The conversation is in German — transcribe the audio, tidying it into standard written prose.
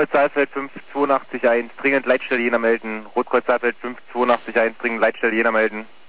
Rotkreuz Saalfeld 5881, dringend Leitstelle Jena melden. Rotkreuz Saalfeld 5881, dringend Leitstelle Jena melden.